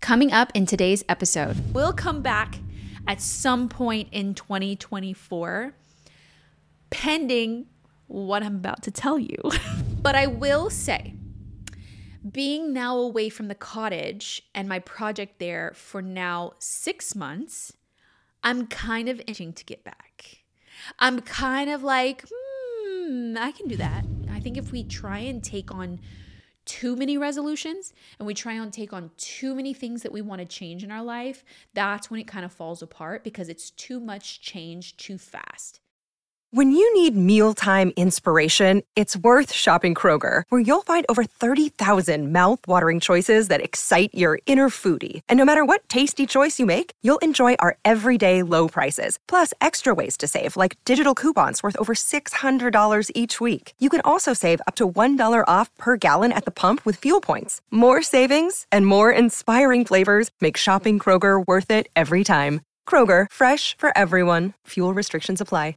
Coming up in today's episode, we'll come back at some point in 2024, pending what I'm about to tell you. But I will say, being now away from the cottage and my project there for now 6 months, I'm kind of itching to get back. I'm kind of like, I can do that. I think if we try and take on too many resolutions and we try and take on too many things that we want to change in our life, that's when it kind of falls apart because it's too much change too fast. When you need mealtime inspiration, it's worth shopping Kroger, where you'll find over 30,000 mouth-watering choices that excite your inner foodie. And no matter what tasty choice you make, you'll enjoy our everyday low prices, plus extra ways to save, like digital coupons worth over $600 each week. You can also save up to $1 off per gallon at the pump with fuel points. More savings and more inspiring flavors make shopping Kroger worth it every time. Kroger, fresh for everyone. Fuel restrictions apply.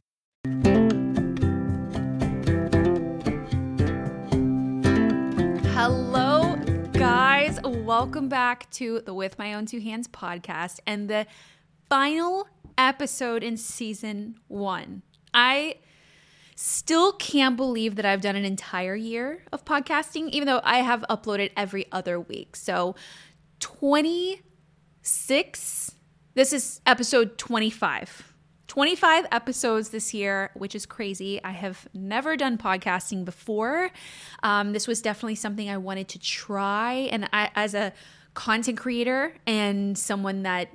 Hello, guys. Welcome back to the With My Own Two Hands podcast and the final episode in season 1. I still can't believe that I've done an entire year of podcasting, even though I have uploaded every other week. So 26, this is episode 25. 25 episodes this year, which is crazy. I have never done podcasting before. This was definitely something I wanted to try. And I, as a content creator and someone that,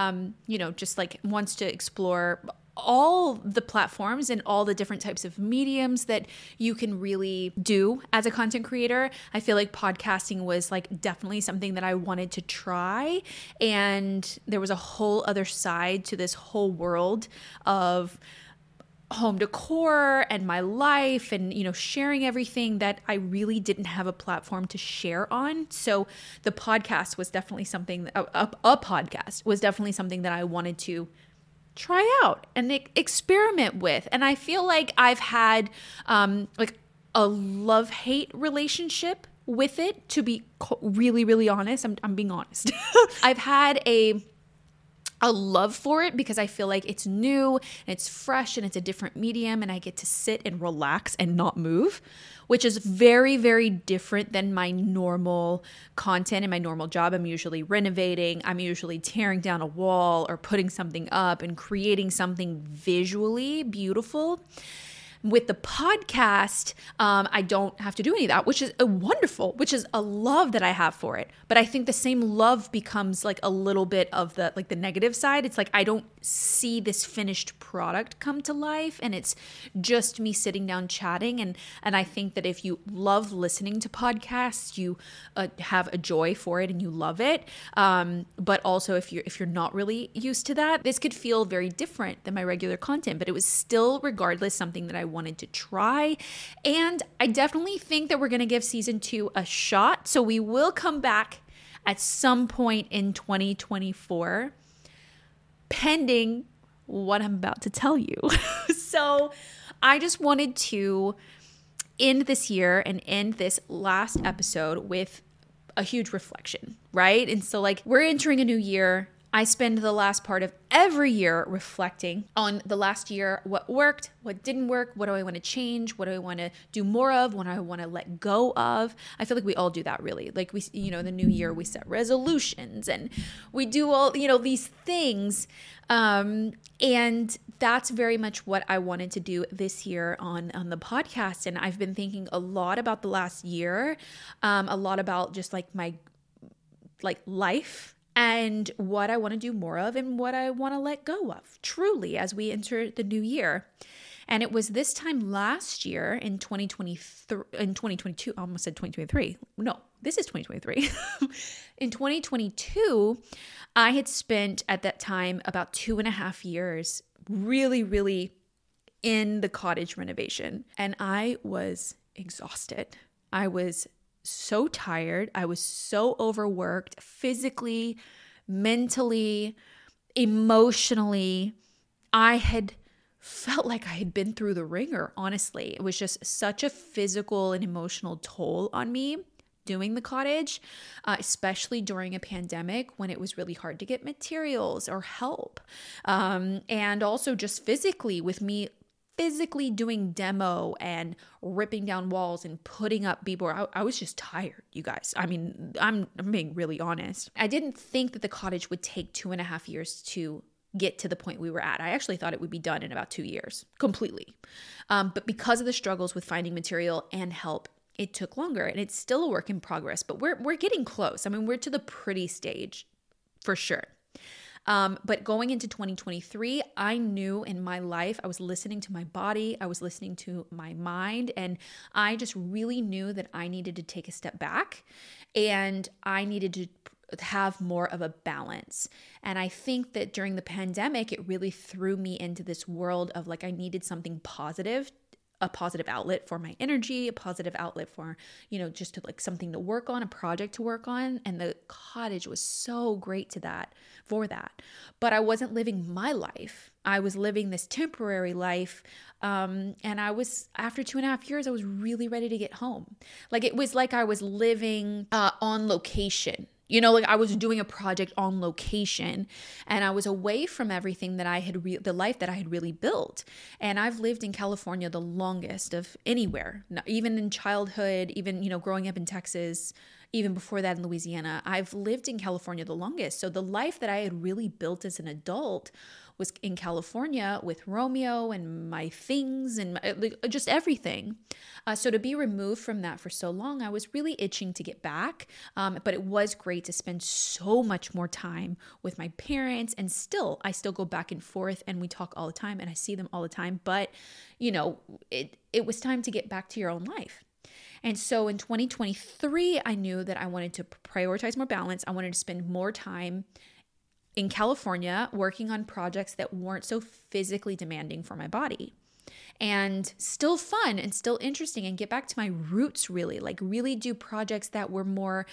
just like wants to explore all the platforms and all the different types of mediums that you can really do as a content creator, I feel like podcasting was like definitely something that I wanted to try. And there was a whole other side to this whole world of home decor and my life and, sharing everything that I really didn't have a platform to share on. So the podcast was definitely something, a podcast was definitely something that I wanted to try out and experiment with. And I feel like I've had like a love-hate relationship with it, to be really, really honest. I'm being honest. I've had a love for it because I feel like it's new and it's fresh and it's a different medium and I get to sit and relax and not move, which is very, very different than my normal content and my normal job. I'm usually renovating. I'm usually tearing down a wall or putting something up and creating something visually beautiful. With the podcast, I don't have to do any of that, which is wonderful, which is a love that I have for it. But I think the same love becomes like a little bit of the negative side. It's like I don't see this finished product come to life, and it's just me sitting down chatting. And I think that if you love listening to podcasts, you have a joy for it and you love it. But also, if you're not really used to that, this could feel very different than my regular content. But it was still, regardless, something that I wanted to try. And I definitely think that we're going to give season 2 a shot. So we will come back at some point in 2024, pending what I'm about to tell you. So I just wanted to end this year and end this last episode with a huge reflection, right? And so we're entering a new year. I spend the last part of every year reflecting on the last year, what worked, what didn't work, what do I want to change, what do I want to do more of, what do I want to let go of. I feel like we all do that, really. Like the new year, we set resolutions and we do all, these things. And that's very much what I wanted to do this year on the podcast. And I've been thinking a lot about the last year, a lot about just my life, and what I want to do more of and what I want to let go of, truly, as we enter the new year. And it was this time last year in 2022, I almost said 2023. No, this is 2023. In 2022, I had spent at that time about 2.5 years really, really in the cottage renovation. And I was exhausted. I was so tired. I was so overworked physically, mentally, emotionally. I had felt like I had been through the ringer, honestly. It was just such a physical and emotional toll on me doing the cottage, especially during a pandemic when it was really hard to get materials or help. And also just physically, with me physically doing demo and ripping down walls and putting up b-board. I was just tired, you guys. I mean, I'm being really honest. I didn't think that the cottage would take 2.5 years to get to the point we were at. I actually thought it would be done in about 2 years, completely. But because of the struggles with finding material and help, it took longer, and it's still a work in progress, but we're getting close. I mean, we're to the pretty stage for sure. But going into 2023, I knew in my life, I was listening to my body, I was listening to my mind, and I just really knew that I needed to take a step back and I needed to have more of a balance. And I think that during the pandemic, it really threw me into this world of like, I needed something positive, a positive outlet for my energy, a positive outlet for, just to like something to work on, a project to work on. And the cottage was so great for that. But I wasn't living my life. I was living this temporary life. And I was, after 2.5 years, I was really ready to get home. Like, it was like I was living on location. Like I was doing a project on location, and I was away from everything that I had, the life that I had really built. And I've lived in California the longest of anywhere, even in childhood, even, growing up in Texas, even before that in Louisiana. I've lived in California the longest. So the life that I had really built as an adult was in California with Romeo and my things and just everything. So to be removed from that for so long, I was really itching to get back. But it was great to spend so much more time with my parents. And I still go back and forth, and we talk all the time, and I see them all the time. But, it was time to get back to your own life. And so in 2023, I knew that I wanted to prioritize more balance. I wanted to spend more time in California working on projects that weren't so physically demanding for my body, and still fun and still interesting, and get back to my roots, really do projects that were more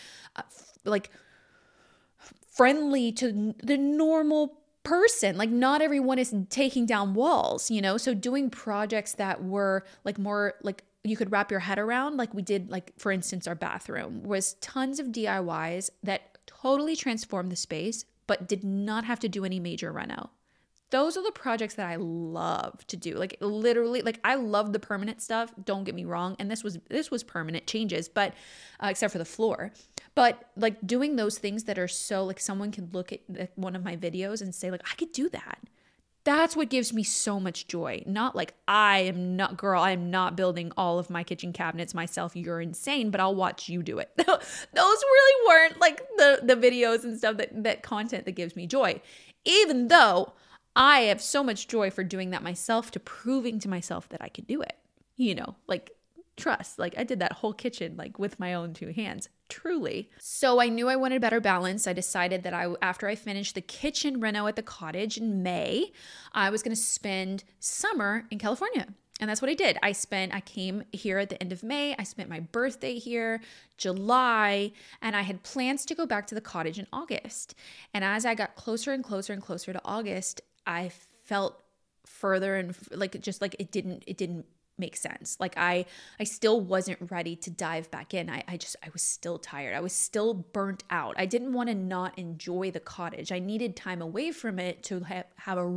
friendly to the normal person. Like, not everyone is taking down walls, so doing projects that were like more like you could wrap your head around, like we did, like for instance, our bathroom was tons of DIYs that totally transformed the space, but did not have to do any major reno. Those are the projects that I love to do. Like, literally, like, I love the permanent stuff. Don't get me wrong. And this was permanent changes, but except for the floor. But like doing those things that are so like someone can look at one of my videos and say like, I could do that. That's what gives me so much joy. Not like, I am not building all of my kitchen cabinets myself. You're insane, but I'll watch you do it. Those really weren't like the videos and stuff that content that gives me joy. Even though I have so much joy for doing that myself, to proving to myself that I could do it. Like, trust. Like, I did that whole kitchen like with my own 2 hands. Truly. So I knew I wanted better balance. I decided that after I finished the kitchen reno at the cottage in May, I was going to spend summer in California. And that's what I did. I came here at the end of May. I spent my birthday here, July, and I had plans to go back to the cottage in August. And as I got closer and closer and closer to August, I felt further and like, just like it didn't make sense. Like I still wasn't ready to dive back in. I was still tired. I was still burnt out. I didn't want to not enjoy the cottage. I needed time away from it to have a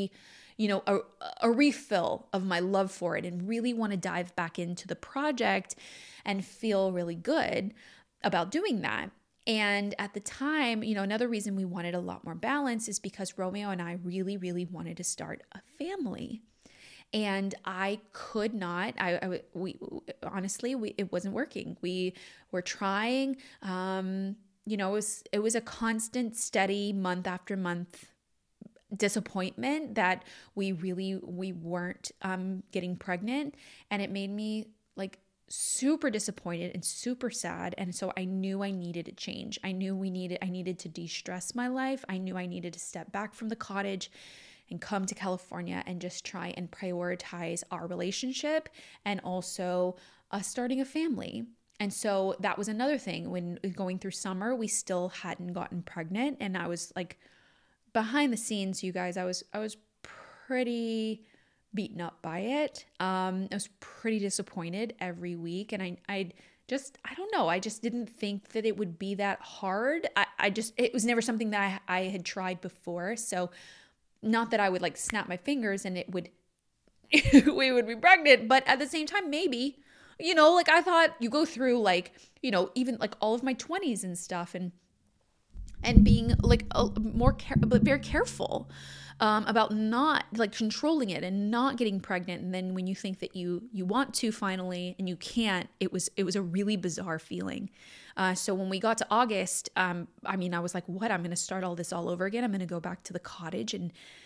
refill of my love for it, and really want to dive back into the project and feel really good about doing that. And at the time, another reason we wanted a lot more balance is because Romeo and I really, really wanted to start a family. And I could not, honestly, it wasn't working. We were trying, it was a constant, steady month after month disappointment that we weren't getting pregnant. And it made me like super disappointed and super sad. And so I knew I needed a change. I needed to de-stress my life. I knew I needed to step back from the cottage and come to California and just try and prioritize our relationship and also starting a family. And so that was another thing. When going through summer, we still hadn't gotten pregnant, and I was like, behind the scenes, you guys, I was pretty beaten up by it. I was pretty disappointed every week, and I I don't know. I just didn't think that it would be that hard. It was never something that I had tried before. So not that I would like snap my fingers and we would be pregnant, but at the same time, maybe, like I thought you go through like, even like all of my 20s and stuff and being like but very careful about not like controlling it and not getting pregnant. And then when you think that you want to finally and you can't, it was a really bizarre feeling. So when we got to August, I was like, what? I'm going to start all this all over again. I'm going to go back to the cottage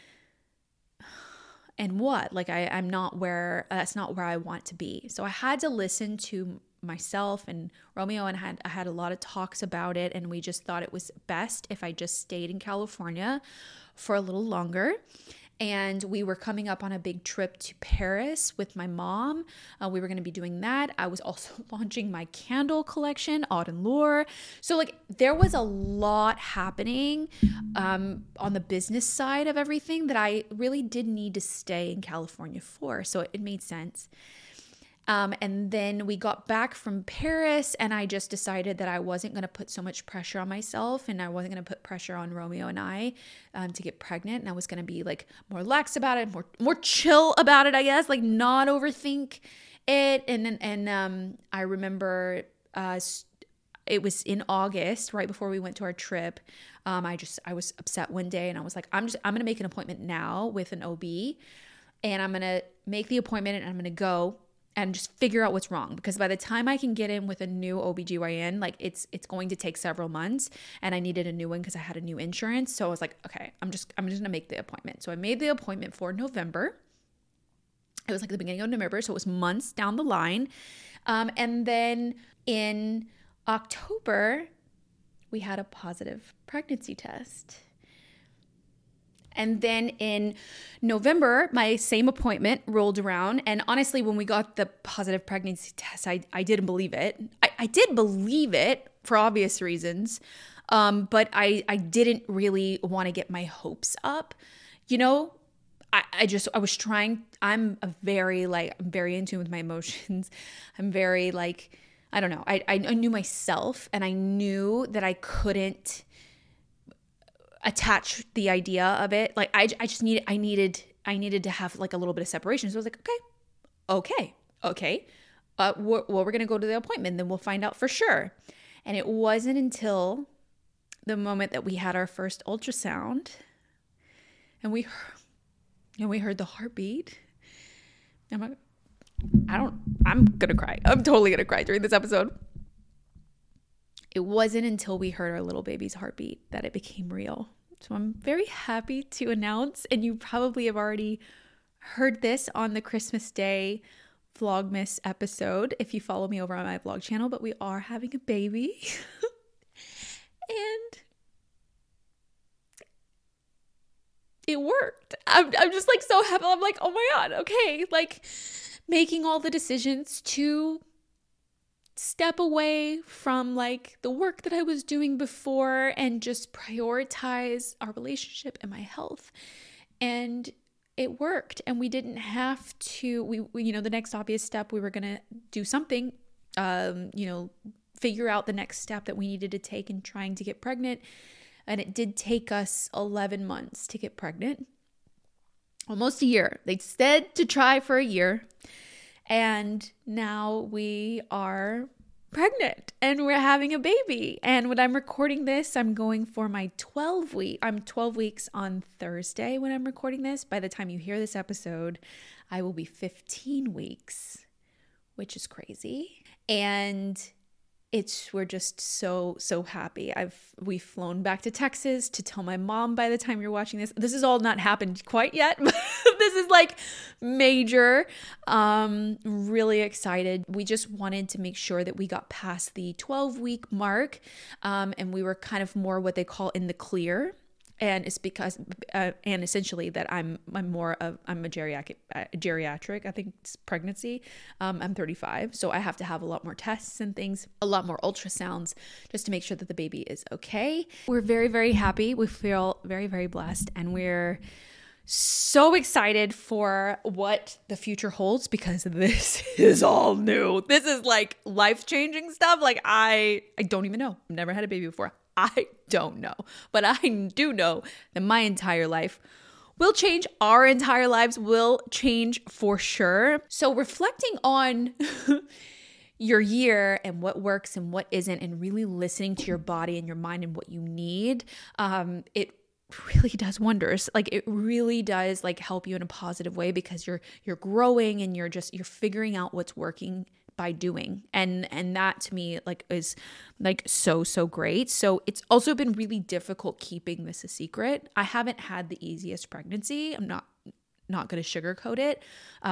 and what? Like I'm not that's not where I want to be. So I had to listen to myself and Romeo, and I had a lot of talks about it, and we just thought it was best if I just stayed in California for a little longer. And we were coming up on a big trip to Paris with my mom. We were going to be doing that. I was also launching my candle collection, Aude & Lore. So like there was a lot happening on the business side of everything that I really did need to stay in California for. So it made sense. And then we got back from Paris, and I just decided that I wasn't going to put so much pressure on myself, and I wasn't going to put pressure on Romeo and I to get pregnant. And I was going to be like more lax about it, more chill about it, I guess, like not overthink it. And I remember it was in August, right before we went to our trip. I was upset one day, and I was like, I'm going to make an appointment now with an OB, and I'm going to make the appointment, and I'm going to go and just figure out what's wrong, because by the time I can get in with a new OBGYN, like it's going to take several months, and I needed a new one because I had a new insurance. So I was like, okay, I'm just gonna make the appointment. So I made the appointment for November. It was like the beginning of November, so it was months down the line. And then in October, we had a positive pregnancy test. And then in November, my same appointment rolled around. And honestly, when we got the positive pregnancy test, I didn't believe it. I did believe it for obvious reasons. But I didn't really want to get my hopes up. I was trying, I'm very in tune with my emotions. I'm very I don't know. I knew myself, and I knew that I couldn't attach the idea of it. Like I needed to have like a little bit of separation. So I was like, okay. We're going to go to the appointment, then we'll find out for sure. And it wasn't until the moment that we had our first ultrasound and we heard the heartbeat. I'm going to cry. I'm totally going to cry during this episode. It wasn't until we heard our little baby's heartbeat that it became real. So I'm very happy to announce, and you probably have already heard this on the Christmas Day Vlogmas episode if you follow me over on my vlog channel, but we are having a baby. And it worked. I'm just like so happy. I'm like, oh my God, okay. Like making all the decisions to step away from like the work that I was doing before and just prioritize our relationship and my health. And it worked. And we didn't have to, we the next obvious step, we were going to do something, figure out the next step that we needed to take in trying to get pregnant. And it did take us 11 months to get pregnant. Almost a year. They said to try for a year. And now we are pregnant and we're having a baby. And when I'm recording this, I'm going for my 12 week. I'm 12 weeks on Thursday when I'm recording this. By the time you hear this episode, I will be 15 weeks, which is crazy. And we're just so happy. We've flown back to Texas to tell my mom by the time you're watching this. This has all not happened quite yet, but this is like major. Really excited. We just wanted to make sure that we got past the 12-week mark, and we were kind of more what they call in the clear. And it's because, and essentially that I'm a geriatric, I think it's pregnancy. I'm 35, so I have to have a lot more tests and things, a lot more ultrasounds just to make sure that the baby is okay. We're very, very happy. We feel very, very blessed, and we're So excited for what the future holds because this is all new. This is like life-changing stuff. Like I don't even know. I've never had a baby before. I don't know. But I do know that my entire life will change. Our entire lives will change for sure. So reflecting on your year and what works and what isn't, and really listening to your body and your mind and what you need, it really does wonders. Like it really does like help you in a positive way because you're growing and you're figuring out what's working by doing. And that to me like is like so great. So it's also been really difficult keeping this a secret. I haven't had the easiest pregnancy. I'm not going to sugarcoat it.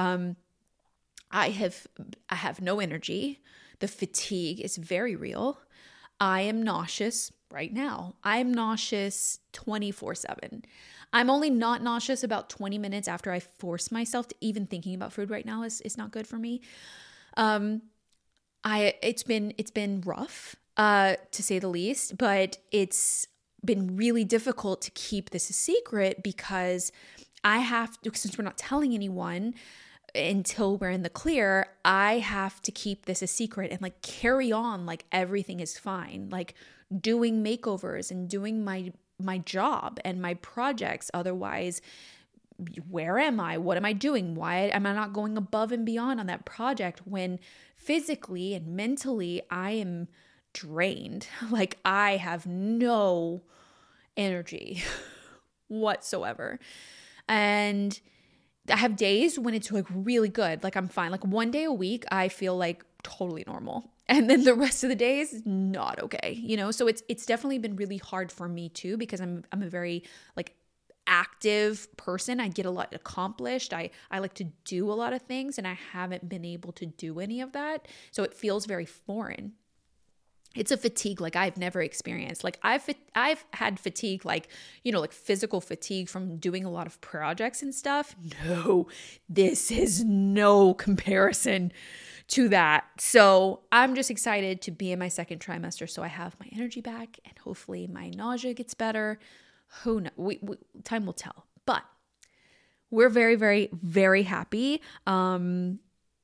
I have no energy. The fatigue is very real. I am nauseous right now. I'm nauseous 24/7. I'm only not nauseous about 20 minutes after I force myself to even thinking about food right now is not good for me. It's been rough, to say the least, but it's been really difficult to keep this a secret because I have to, since we're not telling anyone until we're in the clear, I have to keep this a secret and like carry on like everything is fine, like doing makeovers and doing my job and my projects. Otherwise, where am I? What am I doing? Why am I not going above and beyond on that project when physically and mentally I am drained? Like I have no energy whatsoever. And I have days when it's like really good. Like I'm fine. Like one day a week, I feel like totally normal. And then the rest of the days, not okay. You know, so it's definitely been really hard for me too, because I'm a very like active person. I get a lot accomplished. I like to do a lot of things and I haven't been able to do any of that. So it feels very foreign. It's a fatigue like I've never experienced. Like I've had fatigue, like, you know, like physical fatigue from doing a lot of projects and stuff. No, this is no comparison to that. So I'm just excited to be in my second trimester so I have my energy back and hopefully my nausea gets better. Who knows? Time will tell. But we're very, very, very happy. And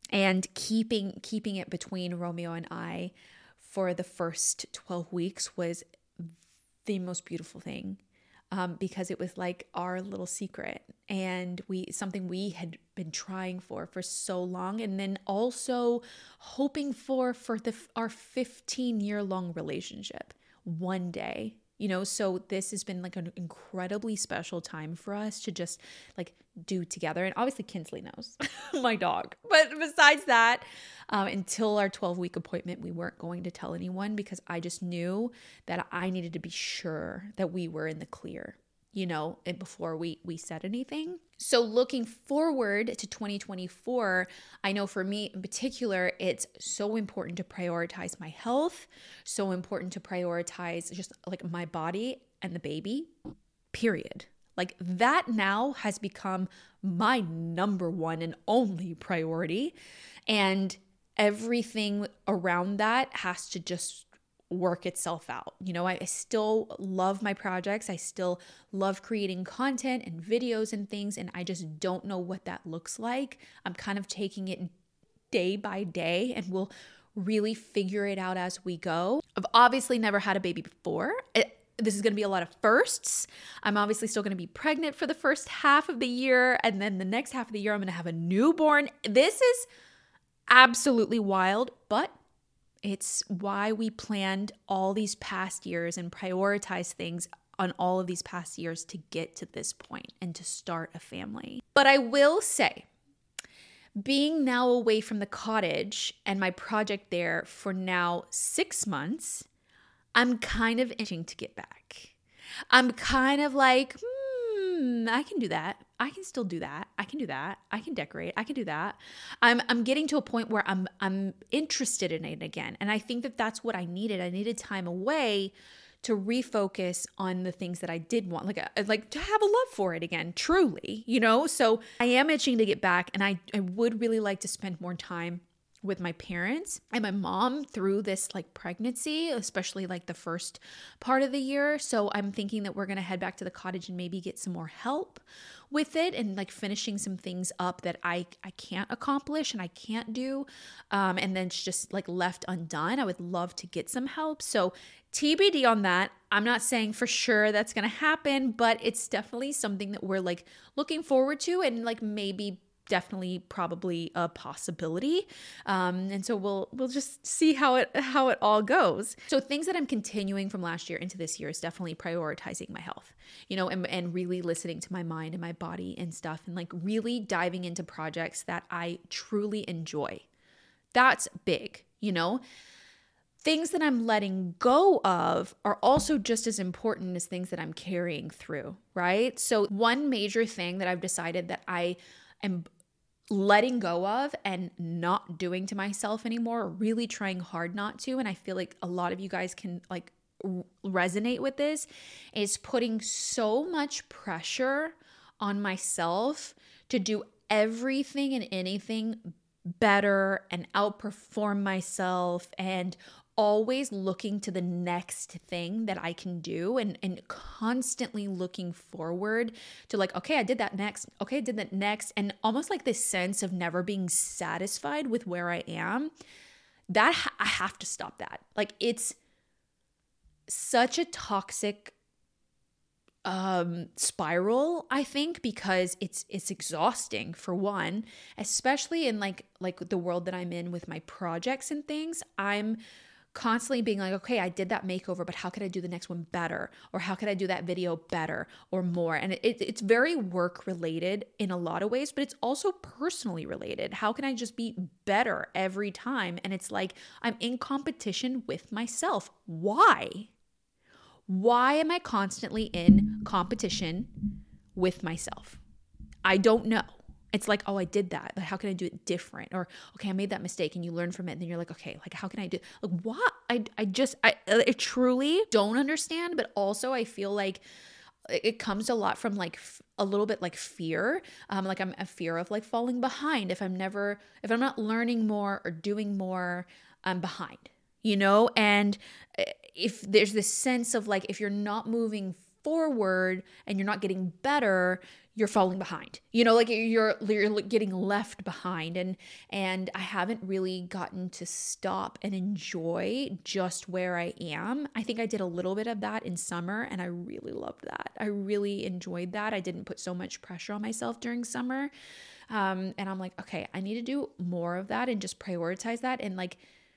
keeping it between Romeo and I for the first 12 weeks was the most beautiful thing, because it was like our little secret and something we had been trying for so long, and then also hoping for our 15-year long relationship one day. You know, so this has been like an incredibly special time for us to just like do together. And obviously Kinsley knows, my dog. But besides that, until our 12-week appointment, we weren't going to tell anyone because I just knew that I needed to be sure that we were in the clear, you know, and before we said anything. So looking forward to 2024, I know for me in particular, it's so important to prioritize my health, so important to prioritize just like my body and the baby, period. Like that now has become my number one and only priority. And everything around that has to just work itself out. You know, I still love my projects. I still love creating content and videos and things, and I just don't know what that looks like. I'm kind of taking it day by day and we'll really figure it out as we go. I've obviously never had a baby before. This is going to be a lot of firsts. I'm obviously still going to be pregnant for the first half of the year, and then the next half of the year I'm going to have a newborn. This is absolutely wild, but it's why we planned all these past years and prioritized things on all of these past years to get to this point and to start a family. But I will say, being now away from the cottage and my project there for now 6 months, I'm kind of itching to get back. I'm kind of like, I can do that. I can still do that. I can do that. I can decorate. I can do that. I'm getting to a point where I'm interested in it again. And I think that that's what I needed. I needed time away to refocus on the things that I did want, like to have a love for it again, truly, you know? So I am itching to get back, and I would really like to spend more time with my parents and my mom through this like pregnancy, especially like the first part of the year. So I'm thinking that we're going to head back to the cottage and maybe get some more help with it and like finishing some things up that I can't accomplish and I can't do. And then it's just like left undone. I would love to get some help. So TBD on that. I'm not saying for sure that's going to happen, but it's definitely something that we're like looking forward to and like maybe definitely probably a possibility. And so we'll just see how it all goes. So things that I'm continuing from last year into this year is definitely prioritizing my health, you know, and really listening to my mind and my body and stuff, and like really diving into projects that I truly enjoy. That's big, you know. Things that I'm letting go of are also just as important as things that I'm carrying through, right? So one major thing that I've decided that I am letting go of and not doing to myself anymore, really trying hard not to, and I feel like a lot of you guys can like resonate with this, is putting so much pressure on myself to do everything and anything better and outperform myself, and always looking to the next thing that I can do, and constantly looking forward to like, okay, I did that next. Okay, I did that next. And almost like this sense of never being satisfied with where I am. That I have to stop that. Like, it's such a toxic spiral, I think, because it's exhausting for one, especially in like the world that I'm in with my projects and things. I'm constantly being like, okay, I did that makeover, but how could I do the next one better? Or how could I do that video better or more? And it's very work related in a lot of ways, but it's also personally related. How can I just be better every time? And it's like, I'm in competition with myself. Why? Why am I constantly in competition with myself? I don't know. It's like, oh, I did that, but how can I do it different? Or, okay, I made that mistake, and you learn from it. And then you're like, okay, like, how can I do like what? I truly don't understand, but also I feel like it comes a lot from like a little bit like fear. Like I'm a fear of like falling behind. If I'm not learning more or doing more, I'm behind, you know? And if there's this sense of like, if you're not moving forward and you're not getting better, you're falling behind, you know, like you're getting left behind. And I haven't really gotten to stop and enjoy just where I am. I think I did a little bit of that in summer, and I really loved that. I really enjoyed that. I didn't put so much pressure on myself during summer. And I'm like, okay, I need to do more of that and just prioritize that, and like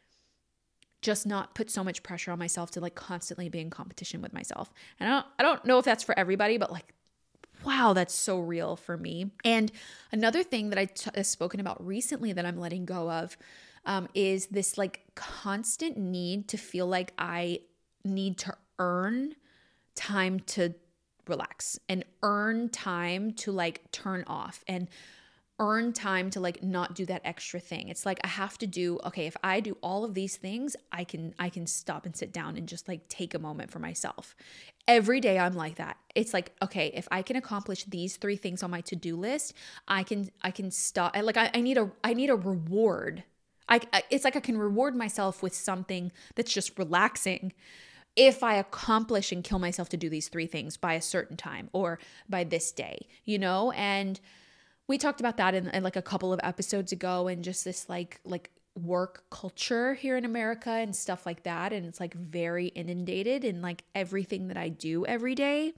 just not put so much pressure on myself to like constantly be in competition with myself. And I don't know if that's for everybody, but like, wow, that's so real for me. And another thing that I've spoken about recently that I'm letting go of is this like constant need to feel like I need to earn time to relax and earn time to like turn off and earn time to like not do that extra thing. It's like I have to do, okay, if I do all of these things, I can stop and sit down and just like take a moment for myself. Every day I'm like that. It's like, okay, if I can accomplish these 3 things on my to-do list, I can stop. Like I need a reward. It's like I can reward myself with something that's just relaxing if I accomplish and kill myself to do these 3 things by a certain time or by this day, you know? And we talked about that in like a couple of episodes ago, and just this like work culture here in America and stuff like that. And it's like very inundated in like everything that I do every day.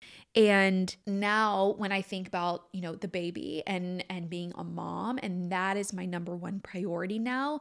And now when I think about, you know, the baby and being a mom, and that is my number one priority now,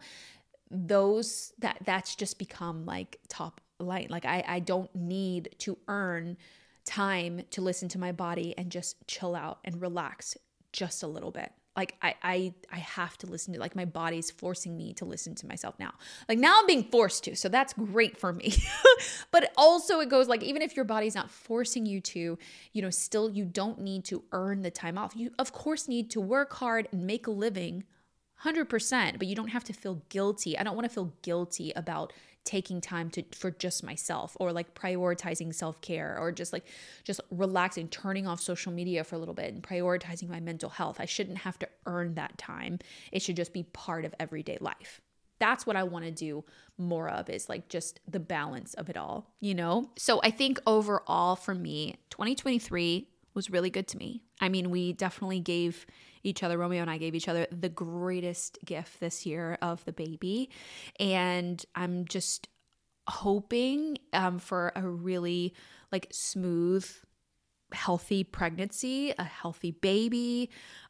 that's just become like top line. Like I don't need to earn time to listen to my body and just chill out and relax just a little bit. Like I have to listen to, like, my body's forcing me to listen to myself now. Like now I'm being forced to, so that's great for me. But also it goes like, even if your body's not forcing you to, you know, still you don't need to earn the time off. You of course need to work hard and make a living 100%, but you don't have to feel guilty. I don't want to feel guilty about taking time for just myself, or like prioritizing self-care, or just relaxing, turning off social media for a little bit and prioritizing my mental health. I shouldn't have to earn that time. It should just be part of everyday life. That's what I want to do more of, is like just the balance of it all, you know? So I think overall for me, 2023 was really good to me. I mean, we definitely gave each other, Romeo and I gave each other the greatest gift this year of the baby. And I'm just hoping for a really like smooth, healthy pregnancy, a healthy baby,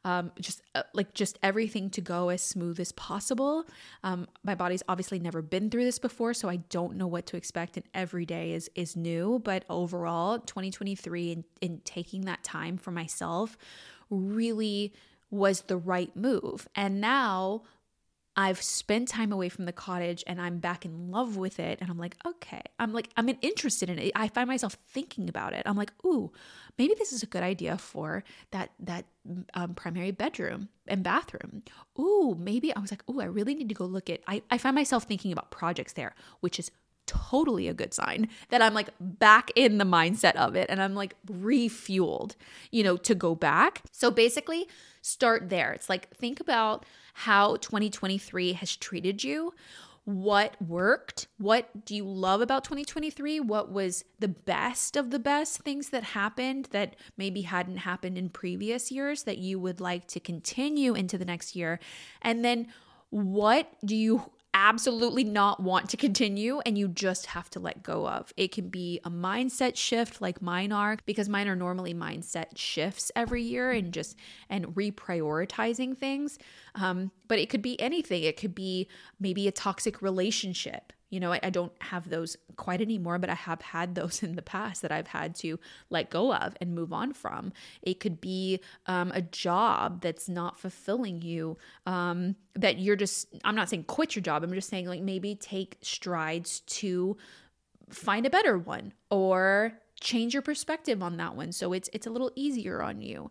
just everything to go as smooth as possible. My body's obviously never been through this before, so I don't know what to expect, and every day is new. But overall, 2023 in taking that time for myself really was the right move. And now I've spent time away from the cottage and I'm back in love with it. And I'm like, okay, I'm interested in it. I find myself thinking about it. I'm like, ooh, maybe this is a good idea for that primary bedroom and bathroom. Ooh, maybe I was like, ooh, I really need to go look at, I find myself thinking about projects there, which is totally a good sign that I'm like back in the mindset of it and I'm like refueled, to go back. So basically start there. It's like, think about how 2023 has treated you. What worked? What do you love about 2023? What was the best of the best things that happened that maybe hadn't happened in previous years that you would like to continue into the next year? And then what do you absolutely not want to continue and you just have to let go of? It can be a mindset shift like mine are, because mine are normally mindset shifts every year and reprioritizing things. But it could be anything. It could be maybe a toxic relationship. I don't have those quite anymore, but I have had those in the past that I've had to let go of and move on from. It could be a job that's not fulfilling you, that you're just, I'm not saying quit your job. I'm just saying like maybe take strides to find a better one or change your perspective on that one so it's a little easier on you.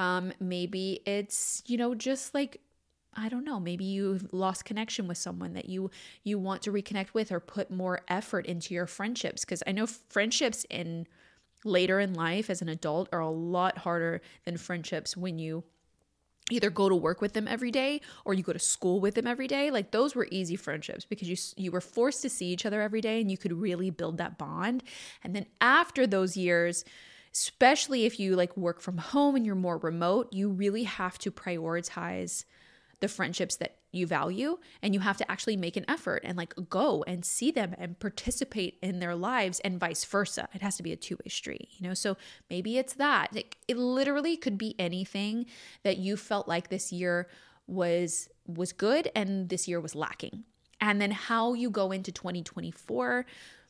Maybe it's, just like, I don't know, maybe you've lost connection with someone that you want to reconnect with or put more effort into your friendships. Because I know friendships later in life as an adult are a lot harder than friendships when you either go to work with them every day or you go to school with them every day. Like those were easy friendships because you were forced to see each other every day and you could really build that bond. And then after those years, especially if you like work from home and you're more remote, you really have to prioritize the friendships that you value, and you have to actually make an effort and like go and see them and participate in their lives and vice versa. It has to be a two-way street, So maybe it's that. It literally could be anything that you felt like this year was good and this year was lacking. And then how you go into 2024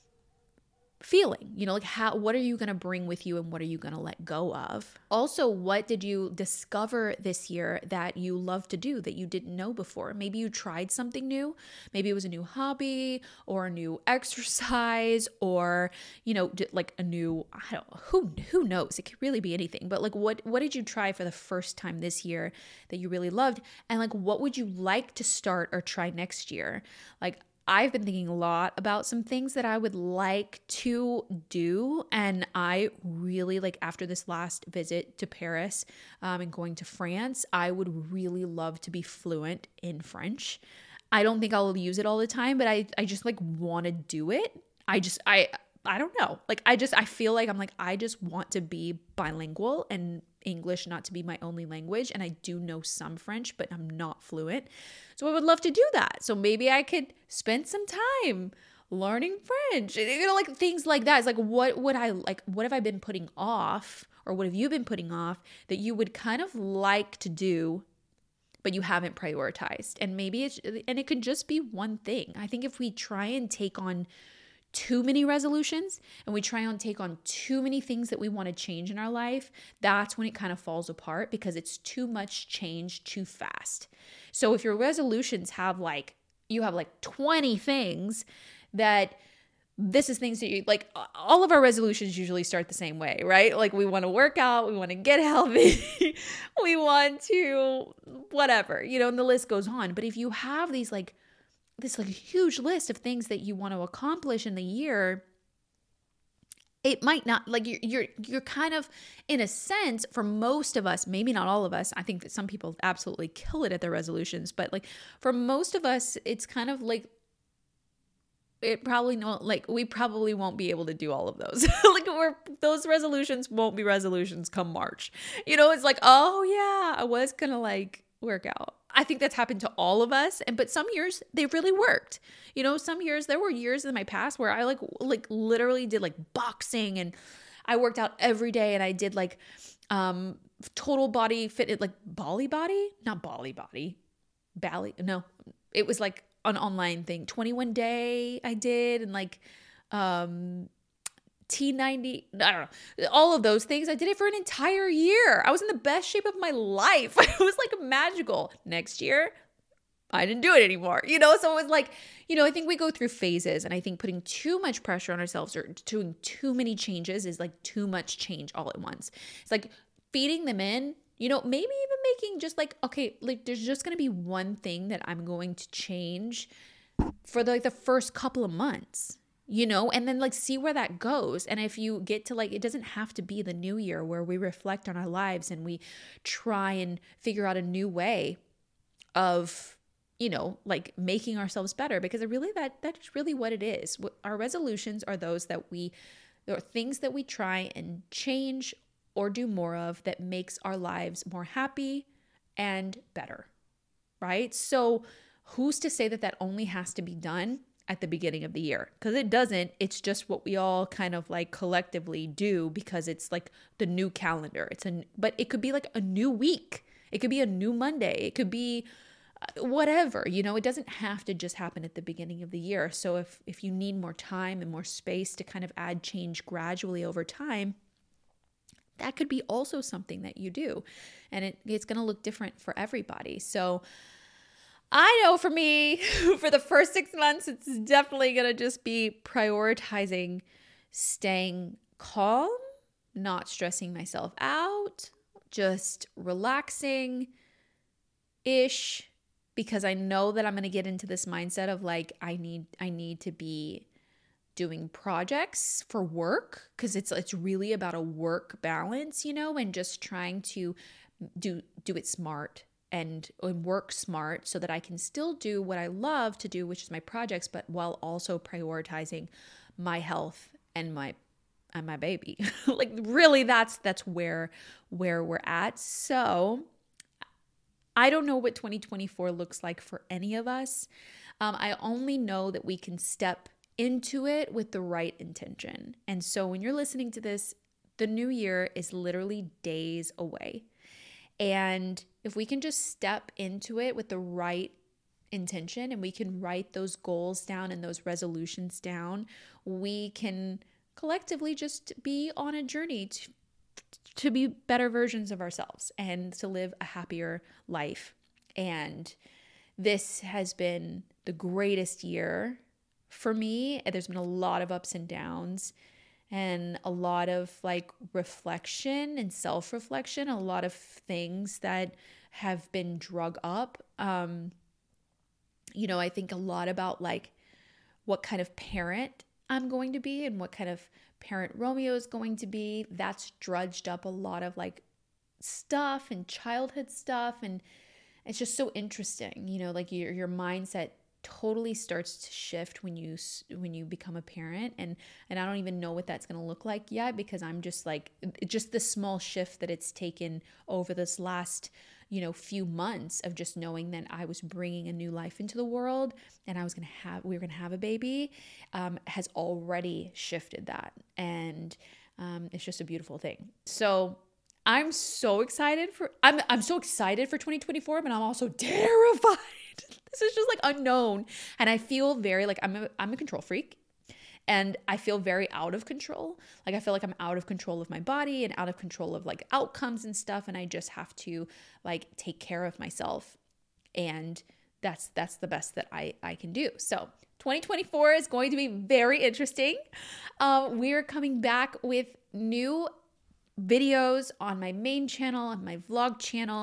feeling, what are you going to bring with you and what are you going to let go of? Also, what did you discover this year that you love to do that you didn't know before? Maybe you tried something new. Maybe it was a new hobby or a new exercise or, like a new, I don't know, who knows? It could really be anything. But like, what did you try for the first time this year that you really loved? And like, what would you like to start or try next year? Like, I've been thinking a lot about some things that I would like to do. And I really like after this last visit to Paris and going to France, I would really love to be fluent in French. I don't think I'll use it all the time, but I just like want to do it. I don't know. Like, I feel like I'm like, I just want to be bilingual and English not to be my only language. And I do know some French, but I'm not fluent. So I would love to do that. So maybe I could spend some time learning French, like things like that. It's like, what have I been putting off or what have you been putting off that you would kind of like to do, but you haven't prioritized? And maybe it could just be one thing. I think if we try and take on too many resolutions and we try and take on too many things that we want to change in our life, that's when it kind of falls apart because it's too much change too fast. So if your resolutions have like 20 things that this is things that you like, all of our resolutions usually start the same way, right? Like we want to work out, we want to get healthy, we want to whatever, and the list goes on. But if you have these like this like huge list of things that you want to accomplish in the year, it might not, like you're kind of, in a sense, for most of us, maybe not all of us, I think that some people absolutely kill it at their resolutions, but like for most of us, it's kind of like, it probably not, like we probably won't be able to do all of those. Those resolutions won't be resolutions come March. It's like, oh yeah, I was gonna like work out. I think that's happened to all of us. But some years they really worked. Some years, there were years in my past where I like literally did like boxing, and I worked out every day, and I did like total body fit, like Bali body, not Bali body, Bali. No, it was like an online thing. 21 day I did, and like T90, I don't know, all of those things. I did it for an entire year. I was in the best shape of my life. It was like magical. Next year, I didn't do it anymore, so it was like, I think we go through phases, and I think putting too much pressure on ourselves or doing too many changes is like too much change all at once. It's like feeding them in, maybe even making just like, okay, like there's just going to be one thing that I'm going to change for the first couple of months. And then like see where that goes. And if you get to like, it doesn't have to be the new year where we reflect on our lives and we try and figure out a new way of, like making ourselves better, because that's really what it is. Our resolutions are those there are things that we try and change or do more of that makes our lives more happy and better, right? So who's to say that only has to be done at the beginning of the year? Because it doesn't. It's just what we all kind of like collectively do because it's like the new calendar. But it could be like a new week. It could be a new Monday. It could be whatever, it doesn't have to just happen at the beginning of the year. So if you need more time and more space to kind of add change gradually over time, that could be also something that you do. And it's going to look different for everybody. So I know for me, for the first 6 months, it's definitely going to just be prioritizing staying calm, not stressing myself out, just relaxing-ish, because I know that I'm going to get into this mindset of like, I need to be doing projects for work, because it's really about a work balance, and just trying to do it smart and work smart so that I can still do what I love to do, which is my projects, but while also prioritizing my health and my baby. Like really that's where we're at. So I don't know what 2024 looks like for any of us. I only know that we can step into it with the right intention. And so when you're listening to this, the new year is literally days away. And if we can just step into it with the right intention and we can write those goals down and those resolutions down, we can collectively just be on a journey to be better versions of ourselves and to live a happier life. And this has been the greatest year for me. There's been a lot of ups and downs and a lot of like reflection and self-reflection, a lot of things that have been drug up. I think a lot about like what kind of parent I'm going to be and what kind of parent Romeo is going to be. That's drudged up a lot of like stuff and childhood stuff. And it's just so interesting, like your mindset totally starts to shift when you become a parent. And I don't even know what that's going to look like yet, because I'm just like, just the small shift that it's taken over this last, few months of just knowing that I was bringing a new life into the world and we were going to have a baby, has already shifted that. And it's just a beautiful thing. So I'm so excited for 2024, but I'm also terrified. This is just like unknown. And I feel very like I'm a control freak. And I feel very out of control. Like I feel like I'm out of control of my body and out of control of like outcomes and stuff. And I just have to like take care of myself. And that's the best that I can do. So 2024 is going to be very interesting. We're coming back with new videos on my main channel, on my vlog channel.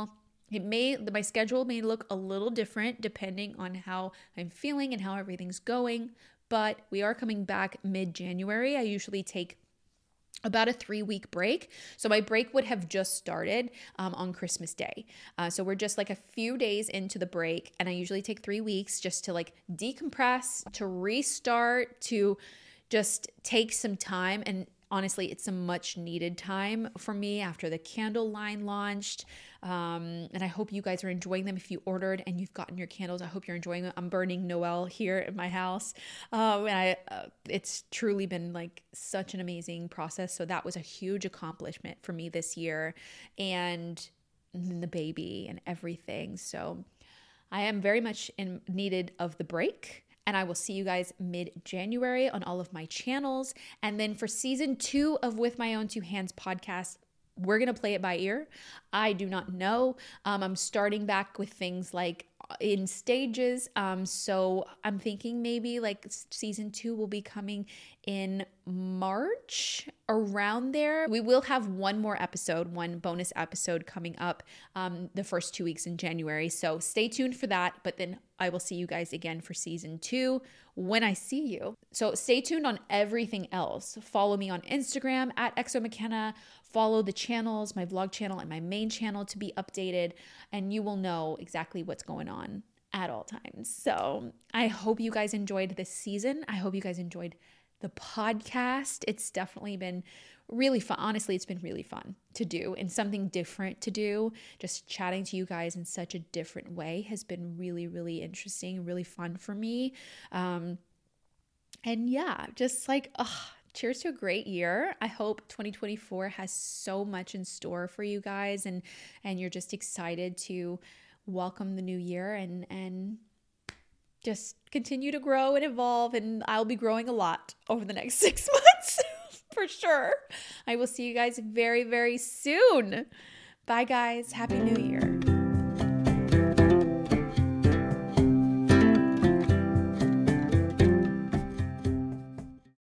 My schedule may look a little different depending on how I'm feeling and how everything's going, but we are coming back mid-January. I usually take about a 3-week break. So my break would have just started on Christmas Day. So we're just like a few days into the break, and I usually take 3 weeks just to like decompress, to restart, to just take some time. And honestly, it's a much needed time for me after the candle line launched. And I hope you guys are enjoying them. If you ordered and you've gotten your candles, I hope you're enjoying them. I'm burning Noel here at my house. And it's truly been like such an amazing process. So that was a huge accomplishment for me this year, and the baby and everything. So I am very much in needed of the break. And I will see you guys mid-January on all of my channels. And then for season 2 of With My Own Two Hands podcast, we're going to play it by ear. I do not know. I'm starting back with things like in stages. So I'm thinking maybe like season 2 will be coming in March, around there. We will have one bonus episode coming up the first 2 weeks in January. So stay tuned for that. But then I will see you guys again for season 2 when I see you. So stay tuned on everything else. Follow me on Instagram at XOMcKenna. Follow the channels, my vlog channel and my main channel, to be updated, and you will know exactly what's going on at all times. So I hope you guys enjoyed this season. I hope you guys enjoyed the podcast. It's definitely been really fun. Honestly, it's been really fun to do and something different to do. Just chatting to you guys in such a different way has been really, really interesting, really fun for me. And yeah, just like, cheers to a great year. I hope 2024 has so much in store for you guys, and you're just excited to welcome the new year and just continue to grow and evolve. And I'll be growing a lot over the next 6 months for sure. I will see you guys very, very soon. Bye guys. Happy New Year.